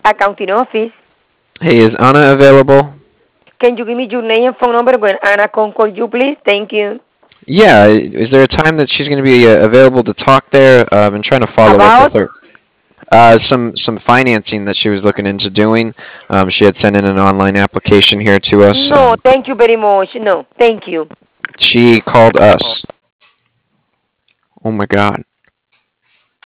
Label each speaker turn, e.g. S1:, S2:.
S1: Accounting office.
S2: Hey, is Anna available?
S1: Can you give me your name and phone number when Anna can call you, please? Thank you.
S2: Yeah, is there a time that she's going to be available to talk there? I've been trying to follow up with
S1: About?
S2: her. Some financing that she was looking into doing. She had sent in an online application here to us.
S1: No, thank you very much. No, thank you.
S2: She called us. Oh my God.